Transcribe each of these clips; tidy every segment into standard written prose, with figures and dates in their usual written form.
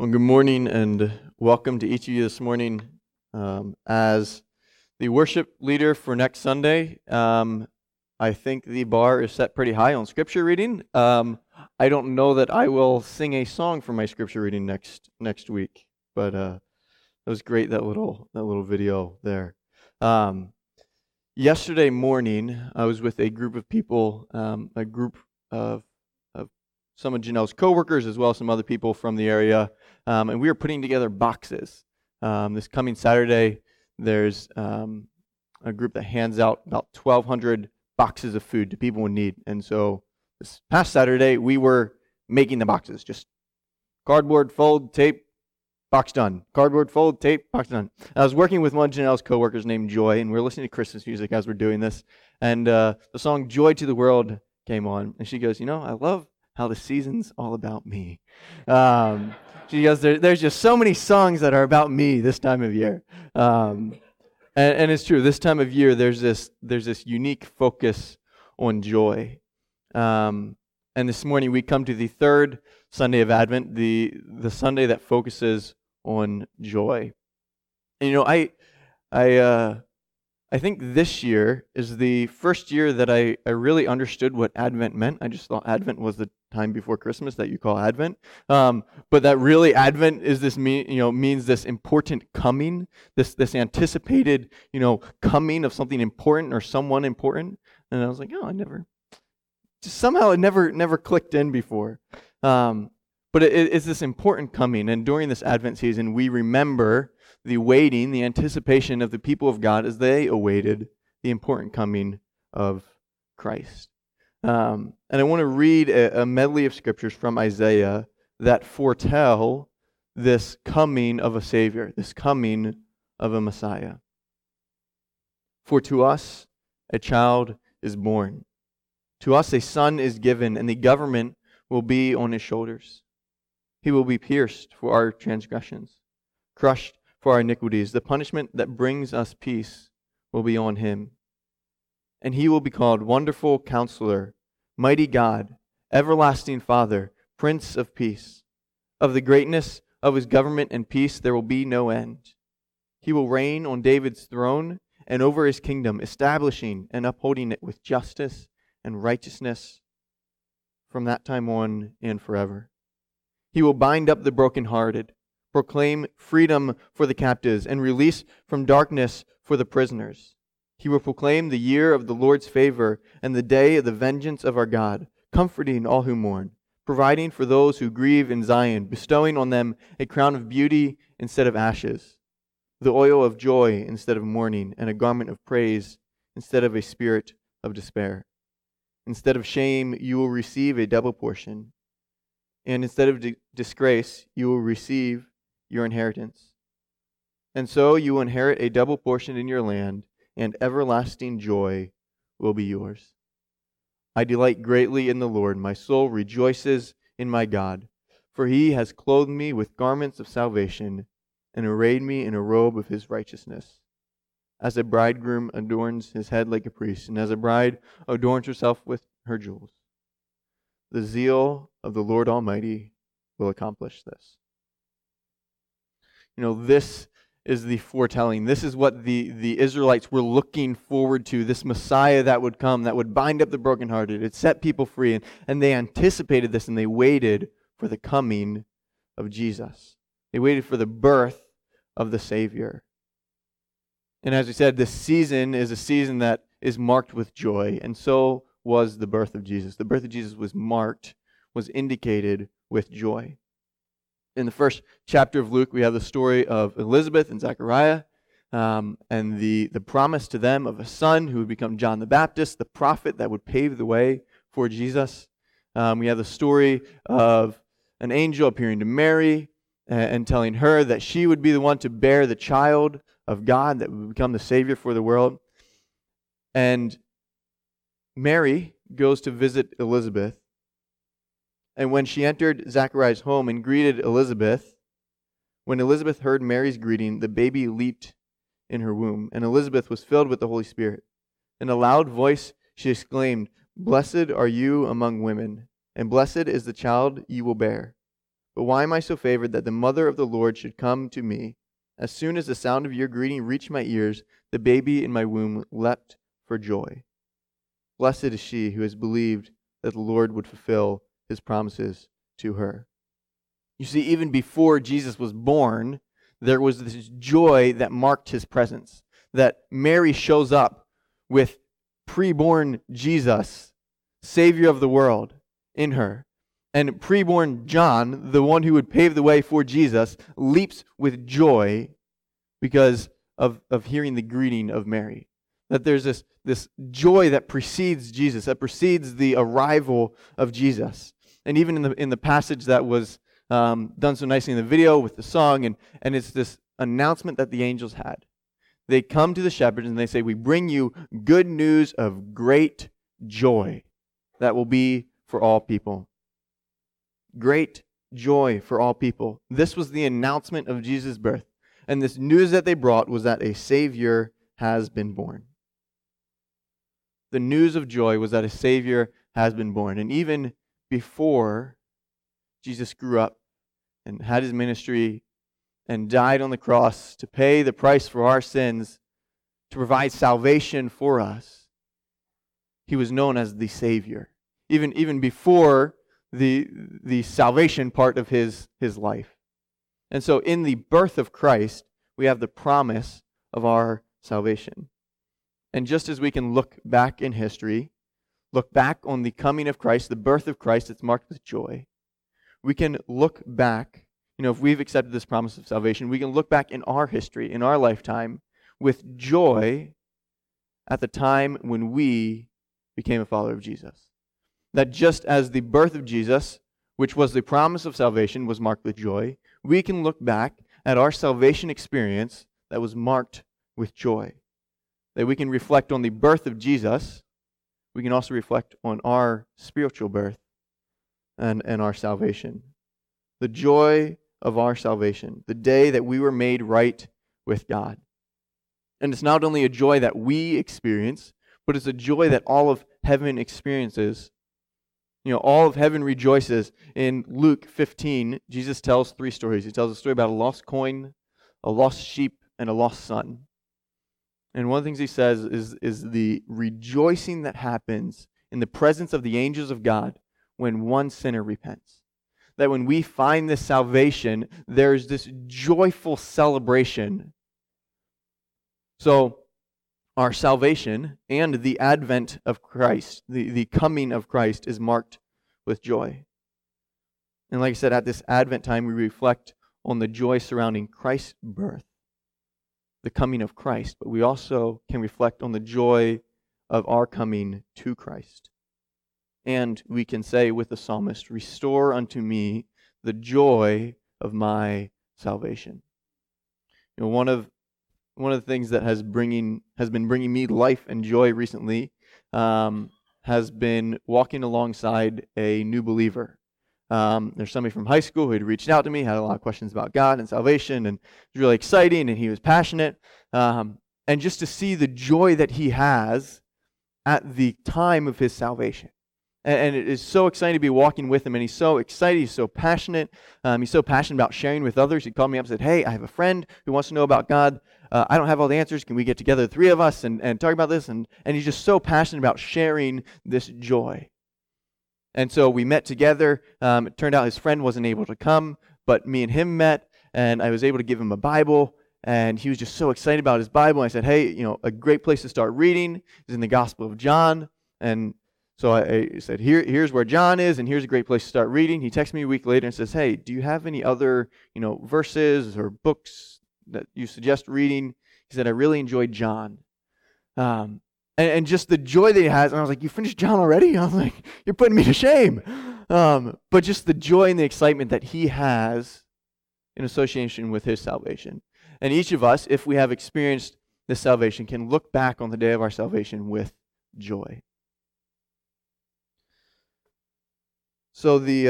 Well, good morning and welcome to each of you this morning. As the worship leader for next Sunday, I think the bar is set pretty high on scripture reading. I don't know that I will sing a song for my scripture reading next week, but it was great, that little video there. Yesterday morning, I was with a group of people, a group of some of Janelle's coworkers as well as some other people from the area, and we were putting together boxes. This coming Saturday, there's a group that hands out about 1,200 boxes of food to people in need. And so this past Saturday, we were making the boxes. Just cardboard, fold, tape, box done. Cardboard, fold, tape, box done. I was working with one of Janelle's coworkers named Joy, and we were listening to Christmas music as we're doing this. And the song Joy to the World came on. And she goes, I love how the season's all about me. She goes, there's just so many songs that are about me this time of year. And it's true. This time of year, there's this unique focus on joy. And this morning we come to the third Sunday of Advent, the Sunday that focuses on joy. And I think this year is the first year that I really understood what Advent meant. I just thought Advent was the time before Christmas that you call Advent, but that really Advent is means this important coming, this anticipated coming of something important or someone important. And I was like, somehow it never clicked in before. But it's this important coming, and during this Advent season, we remember the waiting, the anticipation of the people of God as they awaited the important coming of Christ. And I want to read a medley of scriptures from Isaiah that foretell this coming of a Savior, this coming of a Messiah. For to us a child is born, to us a son is given, and the government will be on his shoulders. He will be pierced for our transgressions, crushed for our iniquities. The punishment that brings us peace will be on him. And he will be called Wonderful Counselor, Mighty God, Everlasting Father, Prince of Peace. Of the greatness of his government and peace there will be no end. He will reign on David's throne and over his kingdom, establishing and upholding it with justice and righteousness from that time on and forever. He will bind up the brokenhearted, proclaim freedom for the captives, and release from darkness for the prisoners. He will proclaim the year of the Lord's favor and the day of the vengeance of our God, comforting all who mourn, providing for those who grieve in Zion, bestowing on them a crown of beauty instead of ashes, the oil of joy instead of mourning, and a garment of praise instead of a spirit of despair. Instead of shame, you will receive a double portion, and instead of disgrace, you will receive your inheritance. And so you will inherit a double portion in your land, and everlasting joy will be yours. I delight greatly in the Lord. My soul rejoices in my God, for he has clothed me with garments of salvation and arrayed me in a robe of his righteousness. As a bridegroom adorns his head like a priest, and as a bride adorns herself with her jewels, the zeal of the Lord Almighty will accomplish this. This is the foretelling. This is what the Israelites were looking forward to, this Messiah that would come, that would bind up the brokenhearted, it set people free, and they anticipated this, and they waited for the coming of Jesus. They waited for the birth of the Savior. And as we said, this season is a season that is marked with joy, and so was the birth of Jesus. The birth of Jesus was indicated with joy. In the first chapter of Luke, we have the story of Elizabeth and Zechariah, and the promise to them of a son who would become John the Baptist, the prophet that would pave the way for Jesus. We have the story of an angel appearing to Mary and telling her that she would be the one to bear the child of God that would become the Savior for the world. And Mary goes to visit Elizabeth. And when she entered Zechariah's home and greeted Elizabeth, when Elizabeth heard Mary's greeting, the baby leaped in her womb, and Elizabeth was filled with the Holy Spirit. In a loud voice she exclaimed, "Blessed are you among women, and blessed is the child you will bear. But why am I so favored that the mother of the Lord should come to me? As soon as the sound of your greeting reached my ears, the baby in my womb leapt for joy. Blessed is she who has believed that the Lord would fulfill his promises to her." You see, even before Jesus was born, there was this joy that marked his presence. That Mary shows up with preborn Jesus, Savior of the world, in her. And preborn John, the one who would pave the way for Jesus, leaps with joy because of hearing the greeting of Mary. That there's this joy that precedes Jesus, that precedes the arrival of Jesus. And even in the passage that was done so nicely in the video with the song, and it's this announcement that the angels had. They come to the shepherds and they say, "We bring you good news of great joy that will be for all people." Great joy for all people. This was the announcement of Jesus' birth. And this news that they brought was that a Savior has been born. The news of joy was that a Savior has been born. And even before Jesus grew up and had his ministry and died on the cross to pay the price for our sins, to provide salvation for us, he was known as the Savior. Even before the salvation part of his life. And so in the birth of Christ, we have the promise of our salvation. And just as we can look back in history, look back on the coming of Christ, the birth of Christ that's marked with joy, we can look back, if we've accepted this promise of salvation, we can look back in our history, in our lifetime, with joy at the time when we became a follower of Jesus. That just as the birth of Jesus, which was the promise of salvation, was marked with joy, we can look back at our salvation experience that was marked with joy. That we can reflect on the birth of Jesus, we can also reflect on our spiritual birth and our salvation. The joy of our salvation, the day that we were made right with God. And it's not only a joy that we experience, but it's a joy that all of heaven experiences. All of heaven rejoices. In Luke 15, Jesus tells 3 stories. He tells a story about a lost coin, a lost sheep, and a lost son. And one of the things he says is the rejoicing that happens in the presence of the angels of God when one sinner repents. That when we find this salvation, there's this joyful celebration. So, our salvation and the advent of Christ, the coming of Christ, is marked with joy. And like I said, at this Advent time, we reflect on the joy surrounding Christ's birth, the coming of Christ, but we also can reflect on the joy of our coming to Christ. And we can say with the psalmist, "Restore unto me the joy of my salvation." One of the things that has been bringing me life and joy recently has been walking alongside a new believer. There's somebody from high school who had reached out to me, had a lot of questions about God and salvation, and it was really exciting, and he was passionate. And just to see the joy that he has at the time of his salvation. And it is so exciting to be walking with him, and he's so excited, he's so passionate. He's so passionate about sharing with others. He called me up and said, "Hey, I have a friend who wants to know about God. I don't have all the answers. Can we get together, the 3 of us, and talk about this?" And he's just so passionate about sharing this joy. And so we met together. It turned out his friend wasn't able to come, but me and him met, and I was able to give him a Bible, and he was just so excited about his Bible. I said, "Hey, a great place to start reading is in the Gospel of John." And so I said, here's where John is, and here's a great place to start reading. He texts me a week later and says, "Hey, do you have any other, verses or books that you suggest reading?" He said, "I really enjoyed John." And just the joy that he has, and I was like, "You finished John already?" I was like, "You're putting me to shame." But just the joy and the excitement that he has in association with his salvation. And each of us, if we have experienced this salvation, can look back on the day of our salvation with joy. So we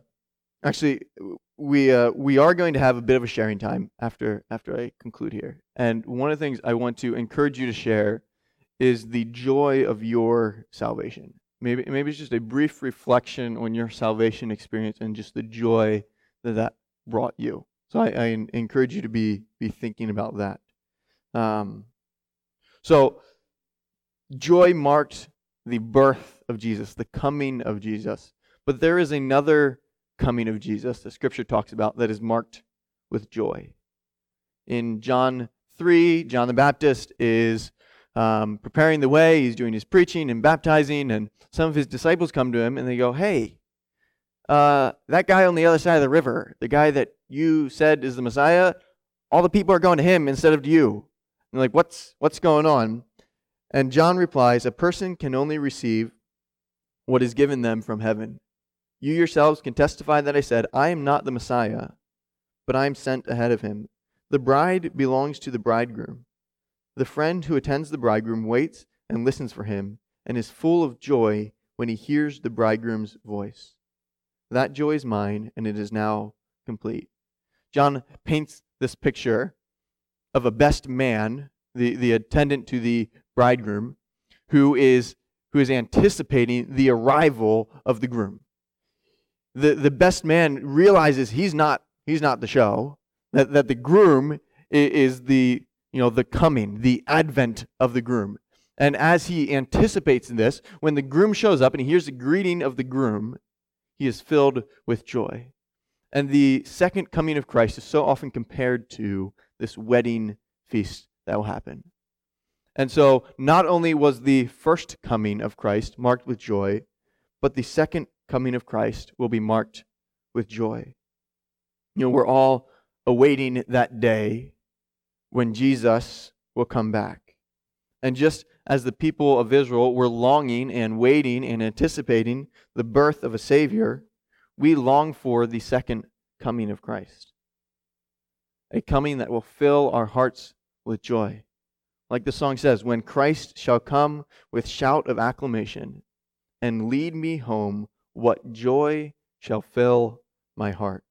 are going to have a bit of a sharing time after I conclude here. And one of the things I want to encourage you to share is the joy of your salvation. Maybe it's just a brief reflection on your salvation experience and just the joy that brought you. So I encourage you to be thinking about that. So joy marked the birth of Jesus, the coming of Jesus. But there is another coming of Jesus that Scripture talks about that is marked with joy. In John 3, John the Baptist is preparing the way. He's doing his preaching and baptizing, and some of his disciples come to him and they go, "Hey, that guy on the other side of the river, the guy that you said is the Messiah, all the people are going to him instead of to you." And like, what's going on? And John replies, "A person can only receive what is given them from heaven. You yourselves can testify that I said, I am not the Messiah, but I am sent ahead of him. The bride belongs to the bridegroom. The friend who attends the bridegroom waits and listens for him and is full of joy when he hears the bridegroom's voice. That joy is mine, and it is now complete." John paints this picture of a best man, the attendant to the bridegroom, who is anticipating the arrival of the groom. The best man realizes he's not the show, that the groom is the coming, the advent of the groom. And as he anticipates this, when the groom shows up and he hears the greeting of the groom, he is filled with joy. And the second coming of Christ is so often compared to this wedding feast that will happen. And so not only was the first coming of Christ marked with joy, but the second coming of Christ will be marked with joy. We're all awaiting that day when Jesus will come back. And just as the people of Israel were longing and waiting and anticipating the birth of a Savior, we long for the second coming of Christ. A coming that will fill our hearts with joy. Like the song says, "When Christ shall come with shout of acclamation and lead me home, what joy shall fill my heart."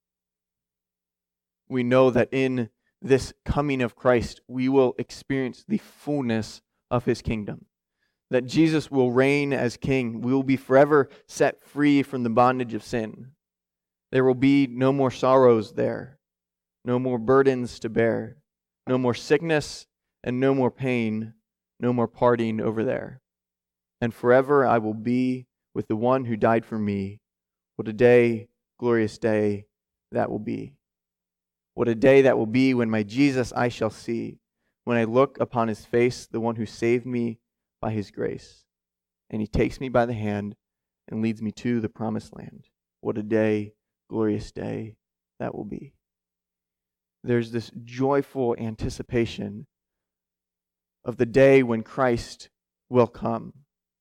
We know that in this coming of Christ, we will experience the fullness of his kingdom. That Jesus will reign as king. We will be forever set free from the bondage of sin. There will be no more sorrows there, no more burdens to bear, no more sickness and no more pain, no more parting over there. And forever I will be with the one who died for me. What a day, glorious day that will be. What a day that will be when my Jesus I shall see, when I look upon his face, the one who saved me by his grace. And he takes me by the hand and leads me to the promised land. What a day, glorious day that will be. There's this joyful anticipation of the day when Christ will come.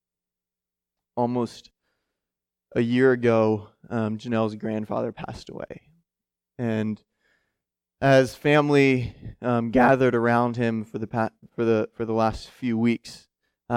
Almost a year ago, Janelle's grandfather passed away. And as family gathered around him for the last few weeks,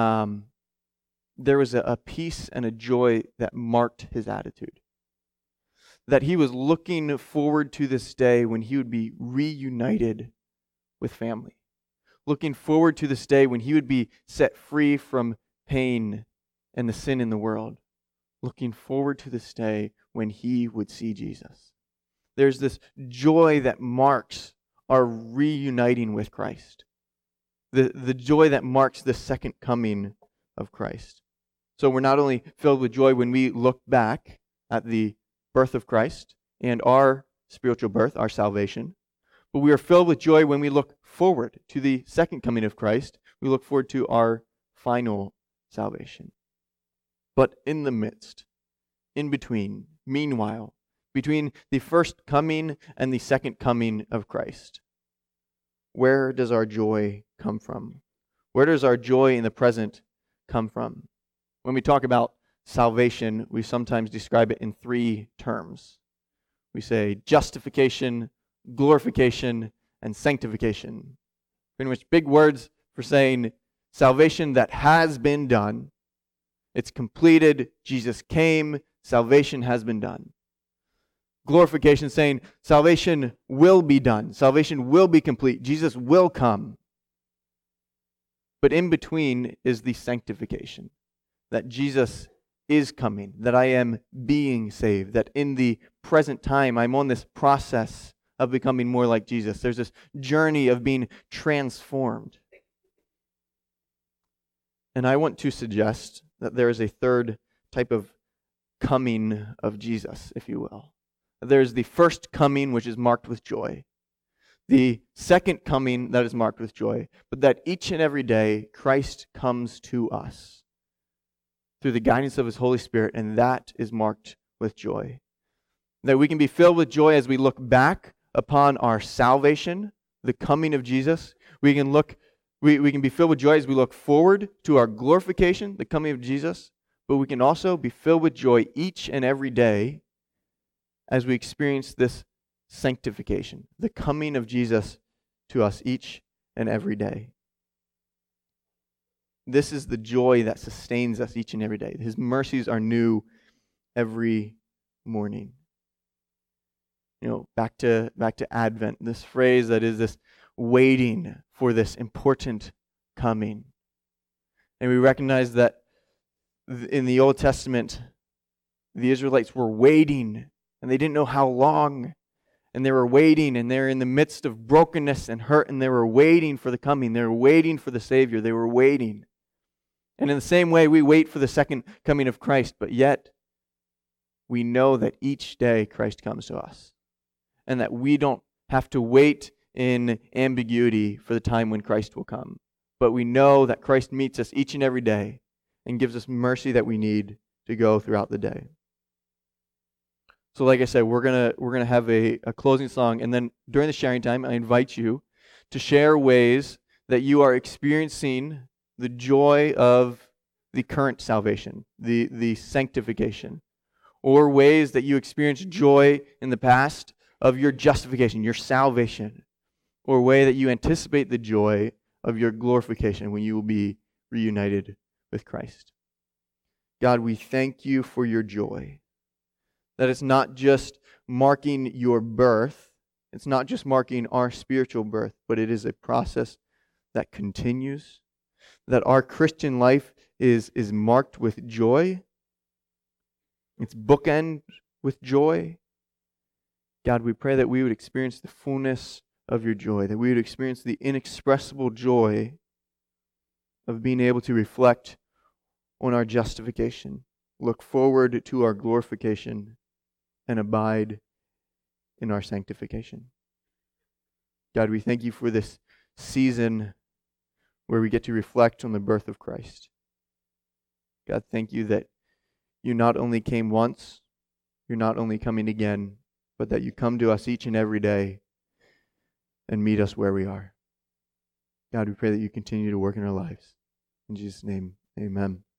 there was a peace and a joy that marked his attitude. That he was looking forward to this day when he would be reunited with family. Looking forward to this day when he would be set free from pain and the sin in the world. Looking forward to this day when he would see Jesus. There's this joy that marks our reuniting with Christ. The joy that marks the second coming of Christ. So we're not only filled with joy when we look back at the birth of Christ and our spiritual birth, our salvation, but we are filled with joy when we look forward to the second coming of Christ. We look forward to our final salvation. But in the midst, in between, meanwhile, between the first coming and the second coming of Christ, where does our joy come from? Where does our joy in the present come from? When we talk about salvation, we sometimes describe it in three terms. We say justification, glorification, and sanctification. Pretty much big words for saying salvation that has been done. It's completed. Jesus came. Salvation has been done. Glorification, saying salvation will be done. Salvation will be complete. Jesus will come. But in between is the sanctification. That Jesus is coming, that I am being saved, that in the present time I'm on this process of becoming more like Jesus. There's this journey of being transformed. And I want to suggest that there is a third type of coming of Jesus, if you will. There's the first coming, which is marked with joy. The second coming that is marked with joy, but that each and every day Christ comes to us through the guidance of His Holy Spirit, and that is marked with joy. That we can be filled with joy as we look back upon our salvation, the coming of Jesus. We can be filled with joy as we look forward to our glorification, the coming of Jesus, but we can also be filled with joy each and every day as we experience this sanctification, the coming of Jesus to us each and every day. This is the joy that sustains us each and every day. His mercies are new every morning. Back to Advent, this phrase that is this waiting for this important coming. And we recognize that in the Old Testament, the Israelites were waiting, and they didn't know how long. And they were waiting, and they're in the midst of brokenness and hurt, and they were waiting for the coming. They were waiting for the Savior. They were waiting. And in the same way, we wait for the second coming of Christ, but yet we know that each day Christ comes to us, and that we don't have to wait in ambiguity for the time when Christ will come. But we know that Christ meets us each and every day and gives us mercy that we need to go throughout the day. So like I said, we're gonna have a closing song, and then during the sharing time, I invite you to share ways that you are experiencing the joy of the current salvation, the sanctification, or ways that you experienced joy in the past of your justification, your salvation, or a way that you anticipate the joy of your glorification when you will be reunited with Christ. God, we thank you for your joy. That it's not just marking your birth, it's not just marking our spiritual birth, but it is a process that continues. That our Christian life is marked with joy. It's bookend with joy. God, we pray that we would experience the fullness of your joy, that we would experience the inexpressible joy of being able to reflect on our justification, look forward to our glorification, and abide in our sanctification. God, we thank you for this season where we get to reflect on the birth of Christ. God, thank you that you not only came once, you're not only coming again, but that you come to us each and every day and meet us where we are. God, we pray that you continue to work in our lives. In Jesus' name, amen.